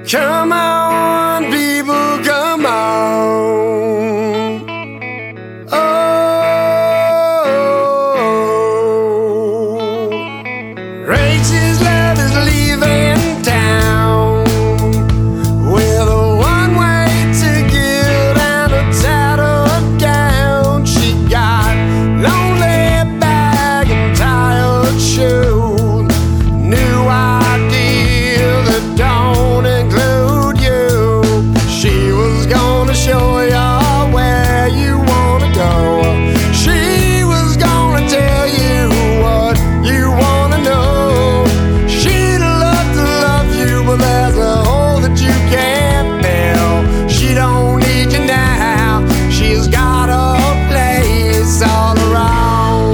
Come on, people, come on. Oh, Rachel's love is leaving town with a one-way ticket and a tattered gown. She got lonely bag and tired shoes, new idea that don't include you. She was gonna show you where you wanna go. She was gonna tell you what you wanna know. She'd love to love you, but there's a hole that you can't fill. She don't need you now. She's got a place all around.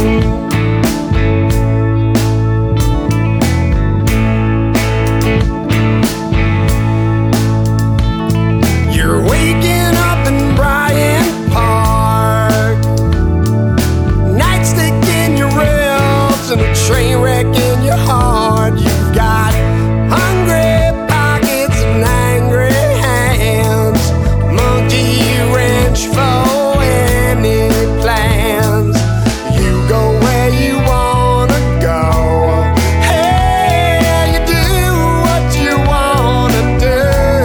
You're waking up in Bryant Park, nightstick in your ribs and a train wreck in your heart. You've got hungry pockets and angry hands, monkey wrench for any plans. You go where you wanna go. Hey, you do what you wanna do.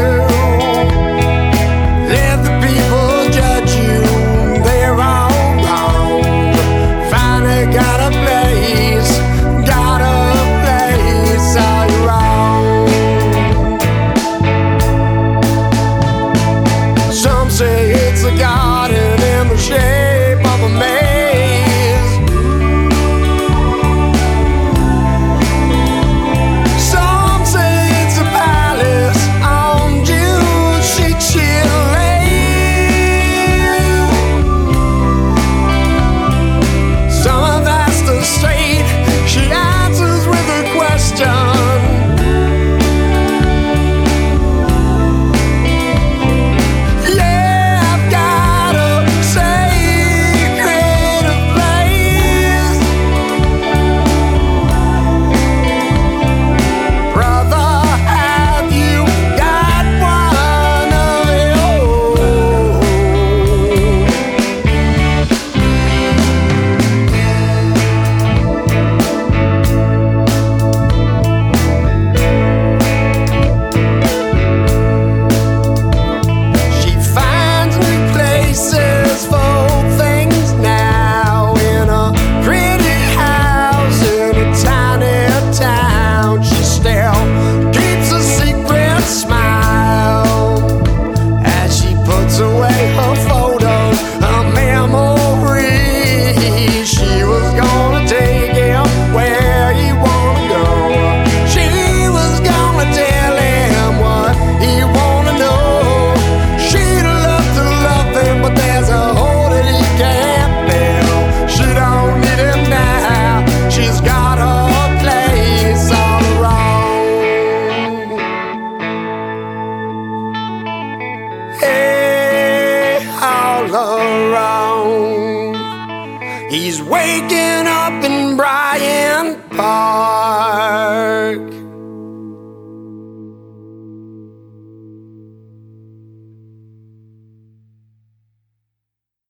Let the people judge you, they're all wrong. Finally got a place all your own. Some say it's a garden in the shape of a maze. Some say it's a palace on juicy Chile. Some have asked her straight, she answers with a question. Yeah, I've got a sacred place. Brother, have you got one of your own? She finds new places for things now, in a pretty house in a tiny town. She still keeps a secret smile as she puts away her photos, her memories. She was gonna take him where he wanna go. She was gonna tell him what he wanna know. She'd love to love him, but there's a hole that he can't fill. She don't need him now. She's got a place all around. Hey, all around. He's waking up in Bryant Park.